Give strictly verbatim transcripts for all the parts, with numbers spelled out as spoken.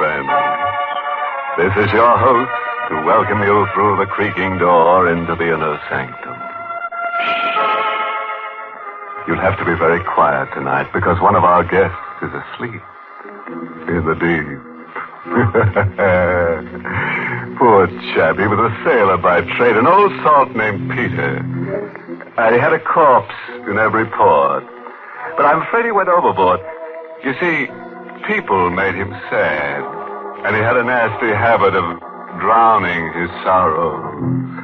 friends. This is your host to welcome you through the creaking door into the inner sanctum. You'll have to be very quiet tonight because one of our guests is asleep in the deep. Poor chap, he was a sailor by trade, an old salt named Peter. And he had a corpse in every port. But I'm afraid he went overboard. You see, people made him sad. And he had a nasty habit of drowning his sorrows.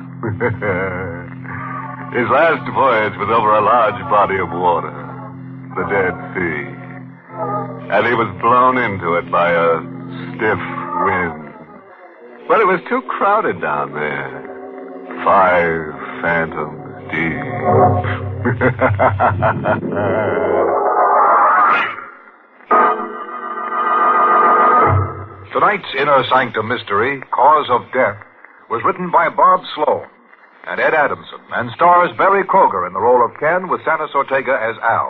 His last voyage was over a large body of water, the Dead Sea. And he was blown into it by a stiff wind. But it was too crowded down there. Five phantoms deep. Tonight's Inner Sanctum Mystery, Cause of Death, was written by Bob Sloan and Ed Adamson, and stars Barry Kroger in the role of Ken with Santos Ortega as Al.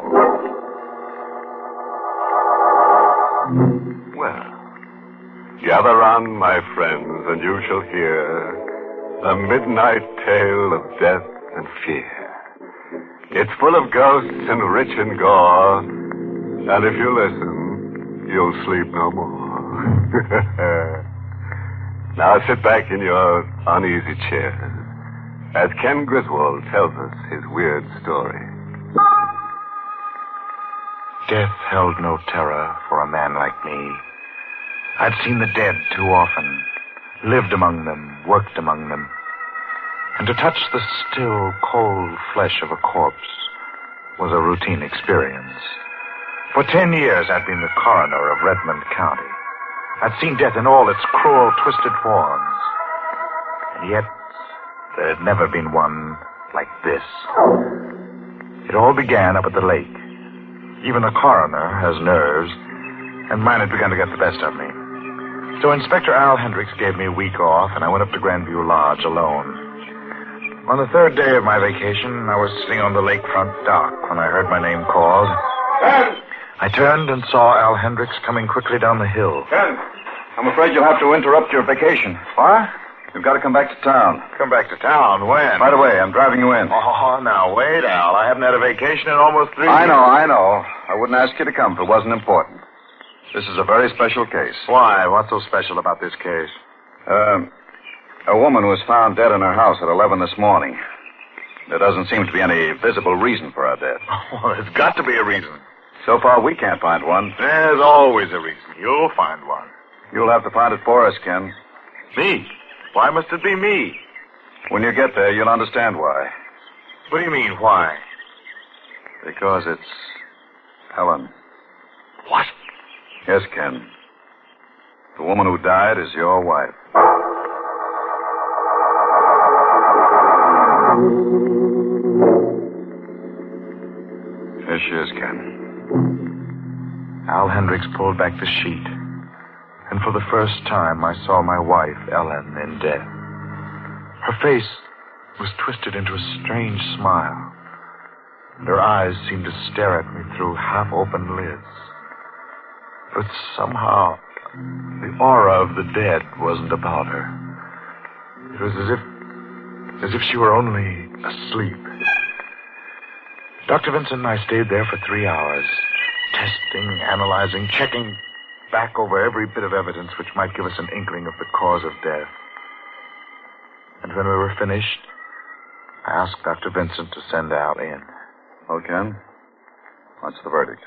Well, gather round, my friends, and you shall hear a midnight tale of death and fear. It's full of ghosts and rich in gore, and if you listen, you'll sleep no more. Now sit back in your uneasy chair as Ken Griswold tells us his weird story. Death held no terror for a man like me. I'd seen the dead too often, lived among them, worked among them. And to touch the still, cold flesh of a corpse was a routine experience. For ten years, I'd been the coroner of Redmond County. I'd seen death in all its cruel, twisted forms. And yet, there had never been one like this. It all began up at the lake. Even a coroner has nerves, and mine had begun to get the best of me. So Inspector Al Hendricks gave me a week off, and I went up to Grandview Lodge alone. On the third day of my vacation, I was sitting on the lakefront dock when I heard my name called. Ken! I turned and saw Al Hendricks coming quickly down the hill. Ken, I'm afraid you'll have to interrupt your vacation. What? You've got to come back to town. Come back to town? When? Right away, I'm driving you in. Oh, now, wait, Al. I haven't had a vacation in almost three I years. know, I know. I wouldn't ask you to come if it wasn't important. This is a very special case. Why? What's so special about this case? Um, a woman was found dead in her house at eleven this morning. There doesn't seem to be any visible reason for her death. Oh, there's got to be a reason. So far, we can't find one. There's always a reason. You'll find one. You'll have to find it for us, Ken. Me? Why must it be me? When you get there, you'll understand why. What do you mean, why? Because it's Helen. What? Yes, Ken. The woman who died is your wife. Here she is, Ken. Al Hendricks pulled back the sheet. And for the first time, I saw my wife, Ellen, in death. Her face was twisted into a strange smile. And her eyes seemed to stare at me through half-open lids. But somehow, the aura of the dead wasn't about her. It was as if, as if she were only asleep. Doctor Vincent and I stayed there for three hours, testing, analyzing, checking back over every bit of evidence which might give us an inkling of the cause of death. And when we were finished, I asked Doctor Vincent to send Al in. Oh, Ken? What's the verdict?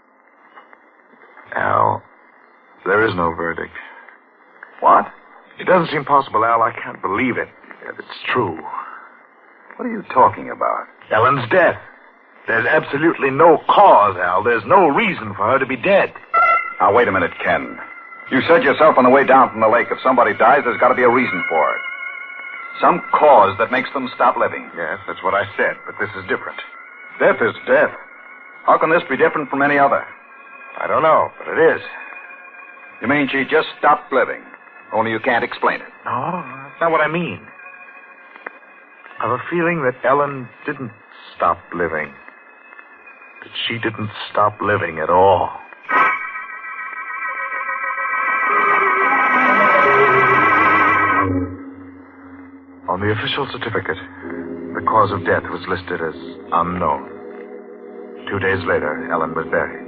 Al, there is no verdict. What? It doesn't seem possible, Al. I can't believe it. Yet it's true. What are you talking about? Ellen's death. There's absolutely no cause, Al. There's no reason for her to be dead. Now, wait a minute, Ken. You said yourself on the way down from the lake, if somebody dies, there's got to be a reason for it. Some cause that makes them stop living. Yes, that's what I said, but this is different. Death is death. How can this be different from any other? I don't know, but it is. You mean she just stopped living, only you can't explain it? No, that's not what I mean. I have a feeling that Ellen didn't stop living. That she didn't stop living at all. On the official certificate, the cause of death was listed as unknown. Two days later, Ellen was buried.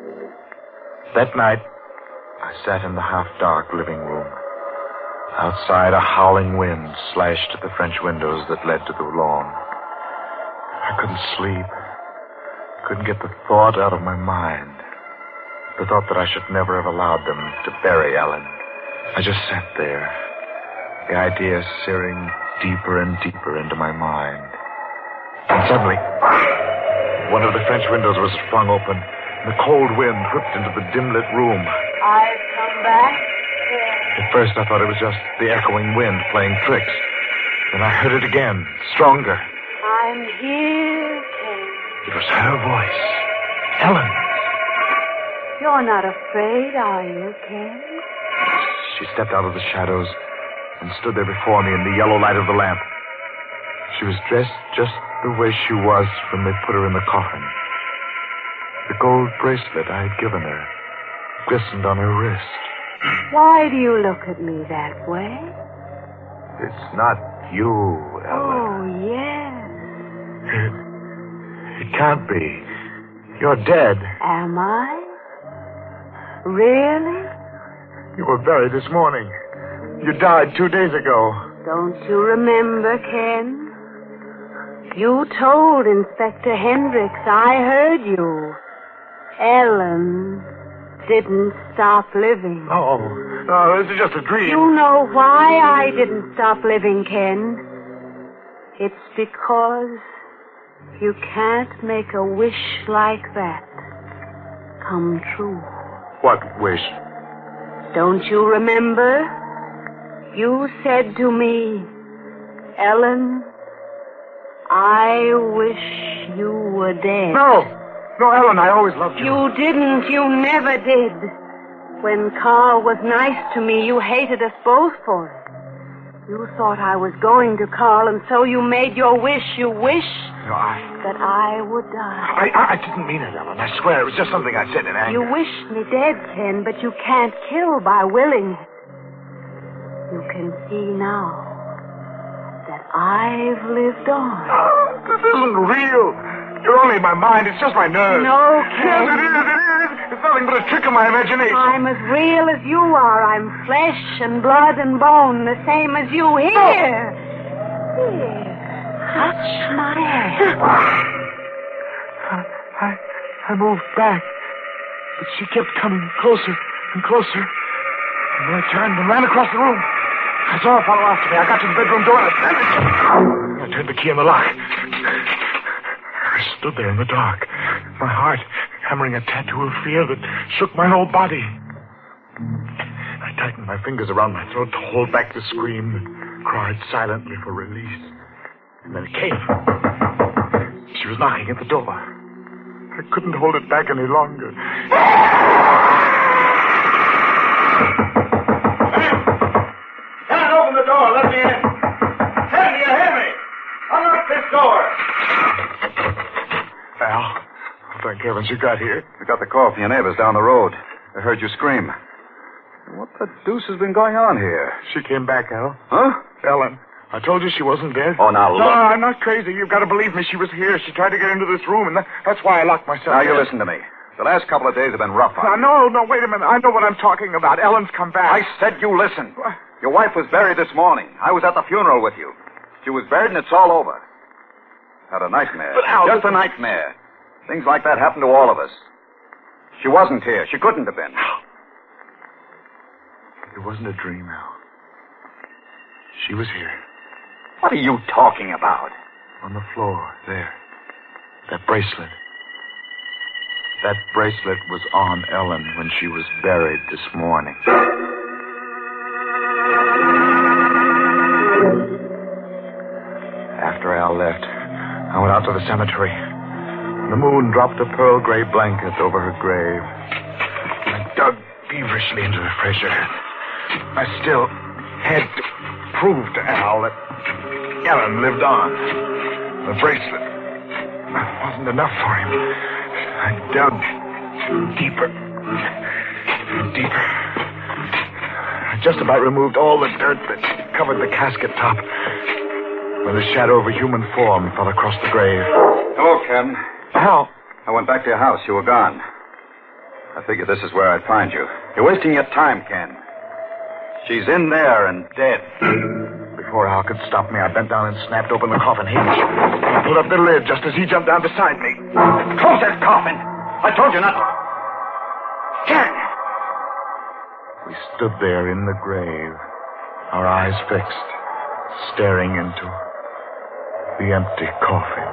That night, I sat in the half-dark living room. Outside, a howling wind slashed at the French windows that led to the lawn. I couldn't sleep. Couldn't get the thought out of my mind. The thought that I should never have allowed them to bury Ellen. I just sat there, the idea searing deeper and deeper into my mind. And suddenly, one of the French windows was flung open, and the cold wind whipped into the dim-lit room. I've come back. At first, I thought it was just the echoing wind playing tricks. Then I heard it again, stronger. I'm here, Ken. It was her voice. Ellen. You're not afraid, are you, Ken? She stepped out of the shadows and stood there before me in the yellow light of the lamp. She was dressed just the way she was when they put her in the coffin. The gold bracelet I had given her glistened on her wrist. Why do you look at me that way? It's not you, Ellen. Oh, yes. It, it can't be. You're dead. Am I? Really? You were buried this morning. You died two days ago. Don't you remember, Ken? You told Inspector Hendricks. I heard you. Ellen didn't stop living. Oh, no, this is just a dream. You know why I didn't stop living, Ken? It's because you can't make a wish like that come true. What wish? Don't you remember? You said to me, Ellen, I wish you were dead. No! No, Ellen, I always loved you. You didn't. You never did. When Carl was nice to me, you hated us both for it. You thought I was going to Carl, and so you made your wish. You wished No, I... that I would die. I, I, I didn't mean it, Ellen. I swear, it was just something I said in anger. You wished me dead, Ken, but you can't kill by willing it. You can see now that I've lived on. Oh, this isn't real. You're only in my mind. It's just my nerves. No, Yes, Ken. it is. It is. It's nothing but a trick of my imagination. I'm as real as you are. I'm flesh and blood and bone, the same as you. Here. Here. Touch my hand. I, I moved back, but she kept coming closer and closer. And then I turned and ran across the room. I saw her follow after me. I got to the bedroom door and I slammed it. I turned the key in the lock. I stood there in the dark, my heart hammering a tattoo of fear that shook my whole body. I tightened my fingers around my throat to hold back the scream and cried silently for release. And then it came. She was knocking at the door. I couldn't hold it back any longer. Can't open the door. Let me in. Ken, do you hear me? Unlock this door. Al, thank heavens you got here. We got the call from your neighbors down the road. I heard you scream. What the deuce has been going on here? She came back, Al. Huh? Ellen, I told you she wasn't dead. Oh, now look. No, I'm not crazy. You've got to believe me. She was here. She tried to get into this room, and that, that's why I locked myself Now, you in. listen to me. The last couple of days have been rough on Now, you. no, no, wait a minute. I know what I'm talking about. Ellen's come back. I said you listen. Your wife was buried this morning. I was at the funeral with you. She was buried, and it's all over. Had a nightmare. But, Al, Just a nightmare. Things like that happen to all of us. She wasn't here. She couldn't have been. It wasn't a dream, Al. She was here. What are you talking about? On the floor, there. That bracelet. That bracelet was on Ellen when she was buried this morning. After Al left, I went out to the cemetery. The moon dropped a pearl gray blanket over her grave. I dug feverishly into the fresh earth. I still had to prove to Al that Ellen lived on. The bracelet wasn't enough for him. I dug deeper and deeper. I just about removed all the dirt that covered the casket top. when the shadow of a human form fell across the grave. Hello, Ken. Al! I went back to your house. You were gone. I figured this is where I'd find you. You're wasting your time, Ken. She's in there and dead. Before Al could stop me, I bent down and snapped open the coffin hinge. I pulled up the lid just as he jumped down beside me. Close that coffin! I told you not to. Ken! We stood there in the grave, our eyes fixed, staring into the empty coffin.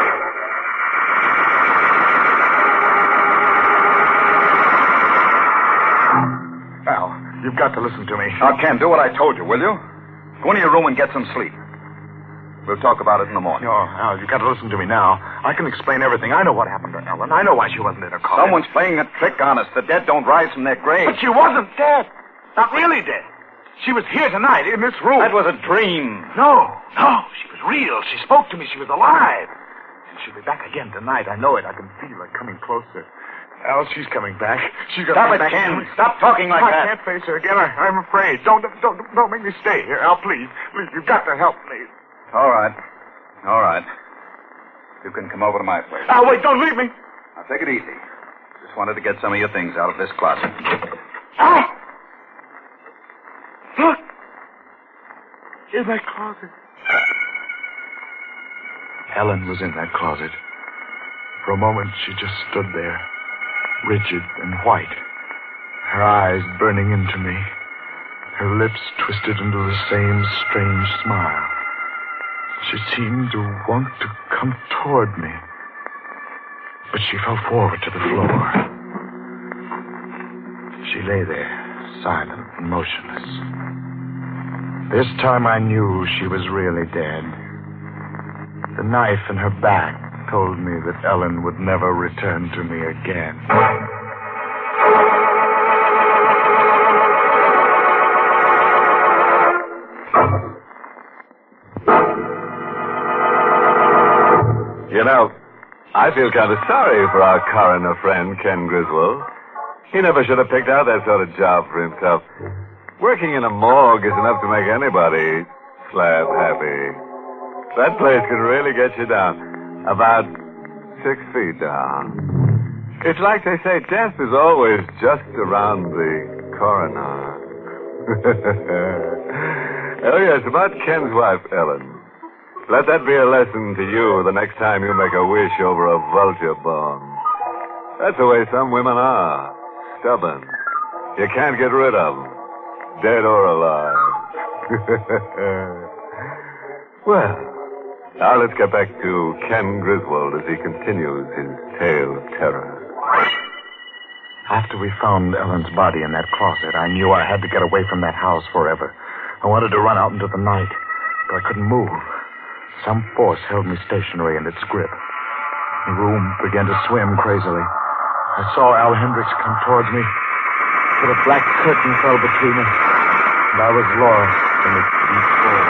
Al, you've got to listen to me. Now, Ken, do what I told you, will you? Go into your room and get some sleep. We'll talk about it in the morning. No, Al, you've got to listen to me now. I can explain everything. I know what happened to Ellen. I know why she wasn't in her coffin. Someone's playing a trick on us. The dead don't rise from their graves. But she wasn't dead. Not really dead. She was here tonight, in this room. That was a dream. No, no, she was real. She spoke to me. She was alive. And she'll be back again tonight. I know it. I can feel her coming closer. Al, she's coming back. She's Stop coming it, back. Ken. Stop talking like I that. I can't face her again. I, I'm afraid. Don't, don't, don't make me stay here, Al. Please, please. You've got to help me. All right. All right. You can come over to my place. Al, wait! Don't leave me. Now, take it easy. Just wanted to get some of your things out of this closet. Al! Look! In that closet. Ellen was in that closet. For a moment, she just stood there, rigid and white, her eyes burning into me, her lips twisted into the same strange smile. She seemed to want to come toward me, but she fell forward to the floor. She lay there, silent and motionless. This time I knew she was really dead. The knife in her back told me that Ellen would never return to me again. You know, I feel kind of sorry for our coroner friend, Ken Griswold. He never should have picked out that sort of job for himself. Working in a morgue is enough to make anybody slab happy. That place could really get you down. About six feet down. It's like they say, death is always just around the coroner. Oh, yes, about Ken's wife, Ellen. Let that be a lesson to you the next time you make a wish over a vulture bone. That's the way some women are. Stubborn. You can't get rid of them. Dead or alive. Well, now let's get back to Ken Griswold as he continues his tale of terror. After we found Ellen's body in that closet, I knew I had to get away from that house forever. I wanted to run out into the night, but I couldn't move. Some force held me stationary in its grip. The room began to swim crazily. I saw Al Hendricks come towards me, but a black curtain fell between us, and I was lost in its deep void.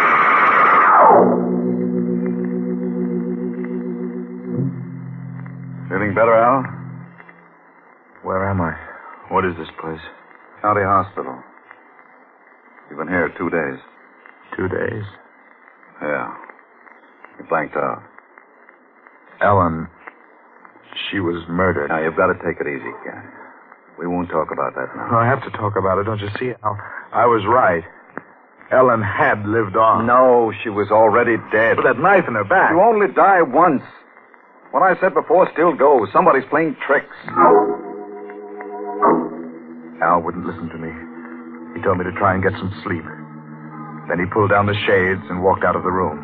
Feeling better, Al? Where am I? What is this place? County Hospital. You've been here two days. Two days? Yeah. You blanked out. Ellen, she was murdered. Now, you've got to take it easy, Ken. We won't talk about that now. No, I have to talk about it, don't you see? Al, I was right. Ellen had lived on. No, she was already dead. With that knife in her back. You only die once. What I said before still goes. Somebody's playing tricks. Al wouldn't listen to me. He told me to try and get some sleep. Then he pulled down the shades and walked out of the room.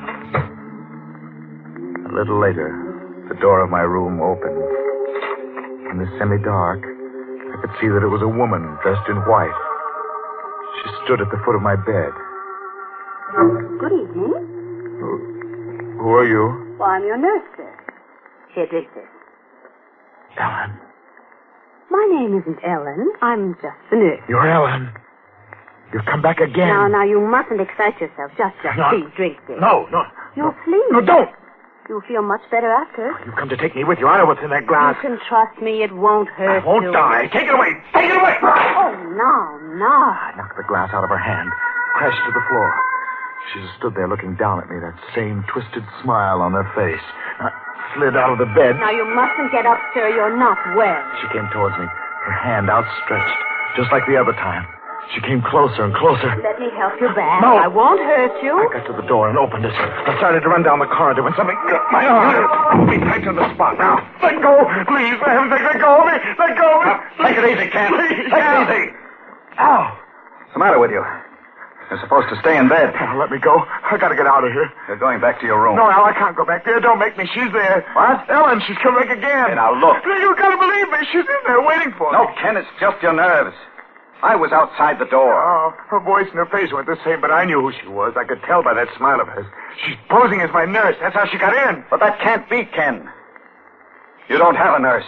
A little later, the door of my room opened. In the semi-dark, I could see that it was a woman dressed in white. She stood at the foot of my bed. Good evening. Who, who are you? Well, I'm your nurse, sir. Here, drink this. Ellen. My name isn't Ellen. I'm just the nurse. You're Ellen. You've come back again. Now, now, you mustn't excite yourself. Just, just No. please drink this. No, no. You'll sleep. No, don't. You'll feel much better after. You've come to take me with you. I know what's in that glass. You can trust me. It won't hurt I won't you. die. Take it away. Take it away. Oh, no, no. I knocked the glass out of her hand, crashed to the floor. She just stood there looking down at me, that same twisted smile on her face. I slid out of the bed. Now, you mustn't get up, sir. You're not well. She came towards me, her hand outstretched, just like the other time. She came closer and closer. Let me help you back. No. I won't hurt you. I got to the door and opened it. I started to run down the corridor when something gripped my arm. Pulled me tight to the spot. Now, let go, please. For heaven's sake, let go of me. Let go of me. Take it easy, Ken. Please. Take it easy. Ow. What's the matter with you? You're supposed to stay in bed. Now, let me go. I gotta get out of here. You're going back to your room. No, Al, I can't go back there. Don't make me. She's there. What? Ellen, she's come back again. Hey, now, look. You gotta believe me. She's in there waiting for me. No, Ken, it's just your nerves. I was outside the door. Oh, her voice and her face weren't the same, but I knew who she was. I could tell by that smile of hers. She's posing as my nurse. That's how she got in. But that can't be, Ken. You don't have a nurse.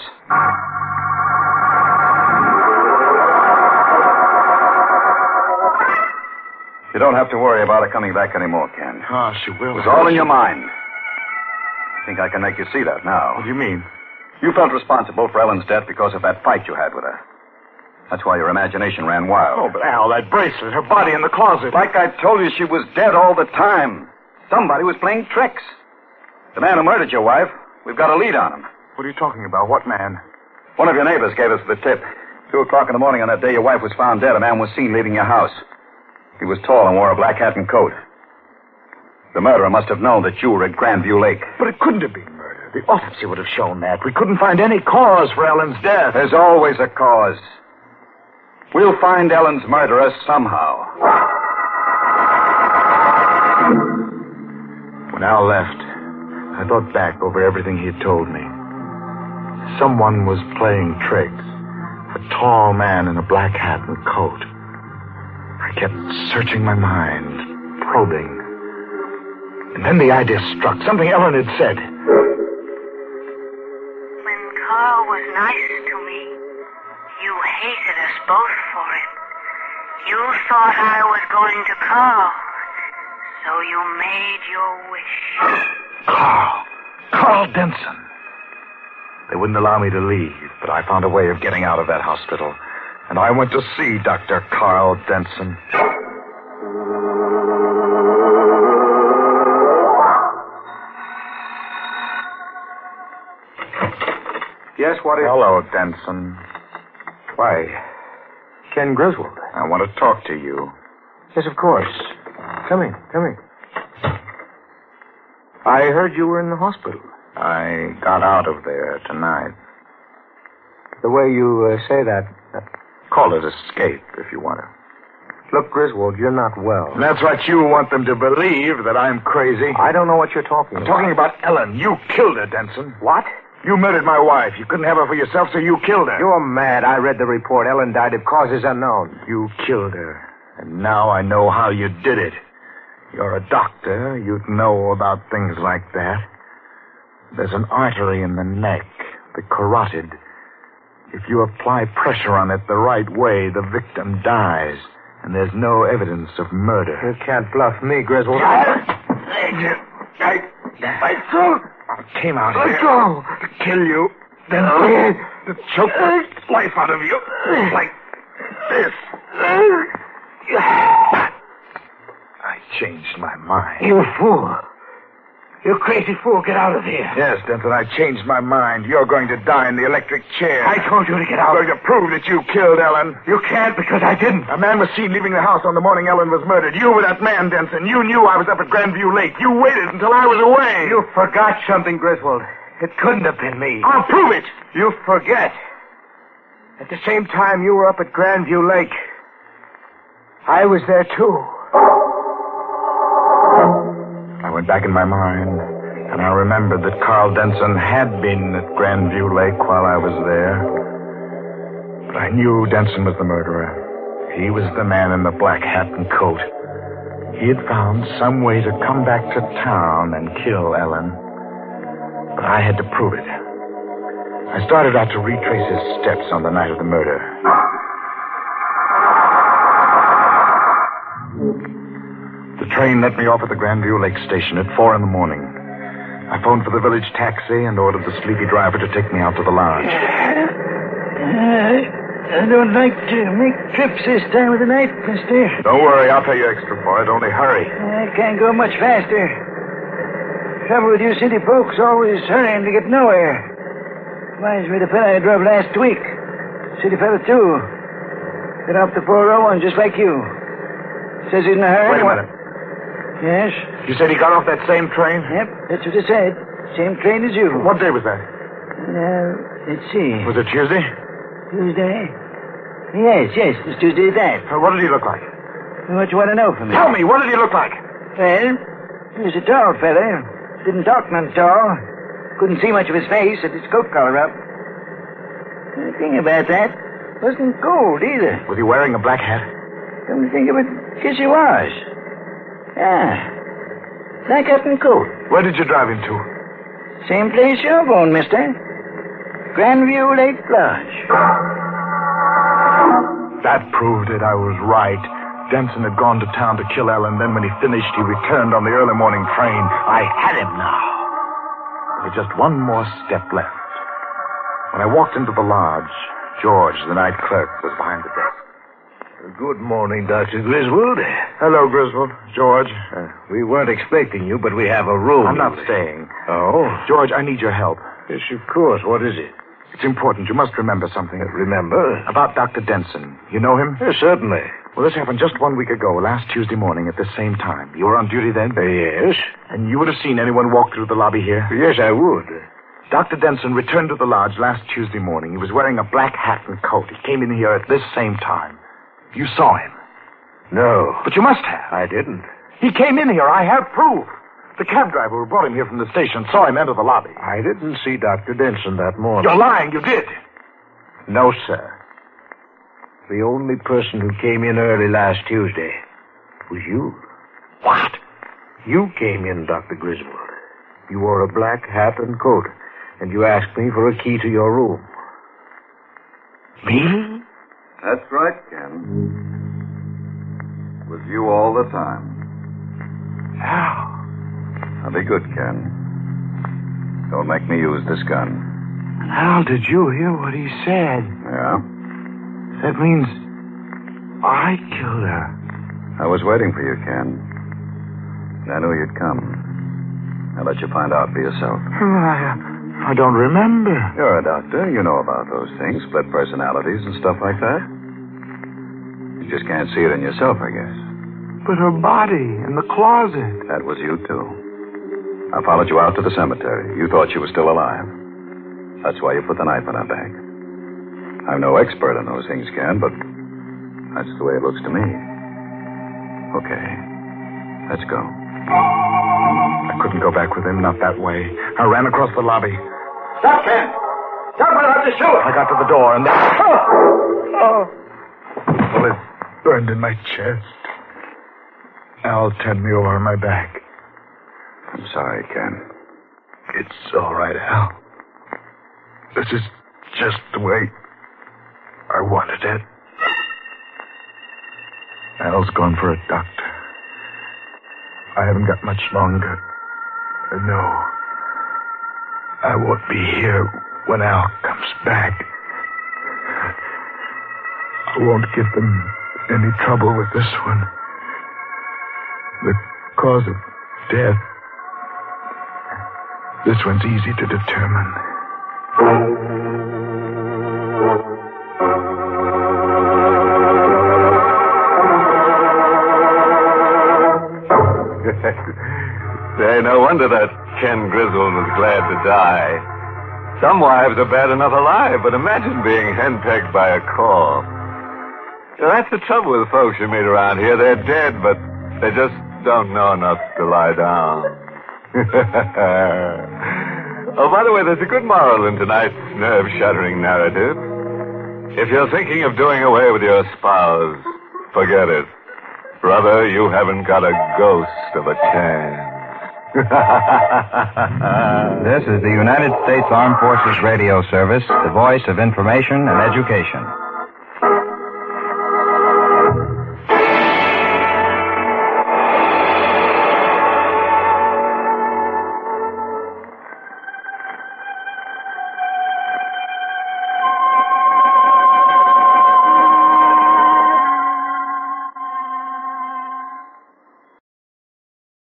You don't have to worry about her coming back anymore, Ken. Oh, she will. It was all in your mind. I think I can make you see that now. What do you mean? You felt responsible for Ellen's death because of that fight you had with her. That's why your imagination ran wild. Oh, but Al, that bracelet, her body in the closet. Like I told you, she was dead all the time. Somebody was playing tricks. The man who murdered your wife, we've got a lead on him. What are you talking about? What man? One of your neighbors gave us the tip. Two o'clock in the morning on that day your wife was found dead, a man was seen leaving your house. He was tall and wore a black hat and coat. The murderer must have known that you were at Grandview Lake. But it couldn't have been murder. The autopsy would have shown that. We couldn't find any cause for Ellen's death. There's always a cause. We'll find Ellen's murderer somehow. When Al left, I thought back over everything he had told me. Someone was playing tricks. A tall man in a black hat and coat. I kept searching my mind, probing. And then the idea struck. Something Ellen had said. When Carl was nice to me, you hated us both for it. You thought I was going to Carl, so you made your wish. Carl. Carl Denson. They wouldn't allow me to leave, but I found a way of getting out of that hospital. And I went to see Doctor Carl Denson. Yes, what is... Hello, Denson. Why, Ken Griswold. I want to talk to you. Yes, of course. Come in, come in. I heard you were in the hospital. I got out of there tonight. The way you uh, say that... Uh, Call it escape, if you want to. Look, Griswold, you're not well. And that's what you want them to believe, that I'm crazy. I don't know what you're talking I'm about. talking about Ellen. You killed her, Denson. What? You murdered my wife. You couldn't have her for yourself, so you killed her. You're mad. I read the report. Ellen died of causes unknown. You killed her. And now I know how you did it. You're a doctor. You'd know about things like that. There's an artery in the neck, the carotid. If you apply pressure on it the right way, the victim dies. And there's no evidence of murder. You can't bluff me, Griswold. I, I, I thought I came out here to kill you. Then to choke the life out of you. Like this. I changed my mind. You fool. You crazy fool, get out of here. Yes, Denton, I changed my mind. You're going to die in the electric chair. I told you to get out. I'm going to prove that you killed Ellen. You can't because I didn't. A man was seen leaving the house on the morning Ellen was murdered. You were that man, Denton. You knew I was up at Grandview Lake. You waited until I was away. You forgot something, Griswold. It couldn't have been me. I'll prove it. You forget. At the same time you were up at Grandview Lake, I was there too. I went back in my mind, and I remembered that Carl Denson had been at Grandview Lake while I was there. But I knew Denson was the murderer. He was the man in the black hat and coat. He had found some way to come back to town and kill Ellen. But I had to prove it. I started out to retrace his steps on the night of the murder. The train let me off at the Grandview Lake station at four in the morning. I phoned for the village taxi and ordered the sleepy driver to take me out to the lodge. I don't like to make trips this time of the night, mister. Don't worry, I'll pay you extra for it. Only hurry. I can't go much faster. Trouble with you city folks, always hurrying to get nowhere. Reminds me of the fella I drove last week. City fella, too. Got off the four oh one just like you. Says he's in a hurry. Wait a minute. Yes? You said he got off that same train? Yep, that's what he said. Same train as you. What day was that? Uh, let's see. Was it Tuesday? Tuesday? Yes, yes, it's Tuesday that. Uh, what did he look like? What you want to know from me? Tell me, what did he look like? Well, he was a tall fella. Didn't talk none tall. Couldn't see much of his face, had his coat collar up. The thing about that, wasn't cold either. Was he wearing a black hat? Come to think of it, guess he was. Ah, black hat and coat. Where did you drive him to? Same place you're going, mister. Grandview Lake Lodge. That proved it. I was right. Denson had gone to town to kill Ellen. Then when he finished, he returned on the early morning train. I had him now. With just one more step left. When I walked into the lodge, George, the night clerk, was behind the desk. Good morning, Doctor Griswold. Hello, Griswold. George. Uh, we weren't expecting you, but we have a room. I'm not staying. Oh? George, I need your help. Yes, of course. What is it? It's important. You must remember something. Uh, remember? About Doctor Denson. You know him? Yes, certainly. Well, this happened just one week ago, last Tuesday morning at the same time. You were on duty then? Uh, yes. And you would have seen anyone walk through the lobby here? Yes, I would. Doctor Denson returned to the lodge last Tuesday morning. He was wearing a black hat and coat. He came in here at this same time. You saw him. No. But you must have. I didn't. He came in here. I have proof. The cab driver who brought him here from the station saw him enter the lobby. I didn't see Doctor Denson that morning. You're lying. You did. No, sir. The only person who came in early last Tuesday was you. What? You came in, Doctor Griswold. You wore a black hat and coat, and you asked me for a key to your room. Me? That's right, Ken. It was you all the time. How? Now be good, Ken. Don't make me use this gun. How did you hear what he said? Yeah? That means I killed her. I was waiting for you, Ken. I knew you'd come. I'll let you find out for yourself. I, I don't remember. You're a doctor. You know about those things, split personalities and stuff like that. You just can't see it in yourself, I guess. But her body in the closet. That was you, too. I followed you out to the cemetery. You thought she was still alive. That's why you put the knife in her back. I'm no expert in those things, Ken, but that's the way it looks to me. Okay. Let's go. I couldn't go back with him, not that way. I ran across the lobby. Stop, Ken! Stop, I'll have to shoot! I got to the door, and then... Oh! Oh! Bullet burned in my chest. Al turned me over on my back. I'm sorry, Ken. It's all right, Al. This is just the way I wanted it. Al's gone for a doctor. I haven't got much longer. No. I won't be here when Al comes back. I won't give them any trouble with this one. The cause of death. This one's easy to determine. Say, no wonder that Ken Griswold was glad to die. Some wives are bad enough alive, but imagine being henpecked by a corpse. You know, that's the trouble with folks you meet around here. They're dead, but they just don't know enough to lie down. Oh, by the way, there's a good moral in tonight's nerve-shattering narrative. If you're thinking of doing away with your spouse, forget it. Brother, you haven't got a ghost of a chance. This is the United States Armed Forces Radio Service, the voice of information and education.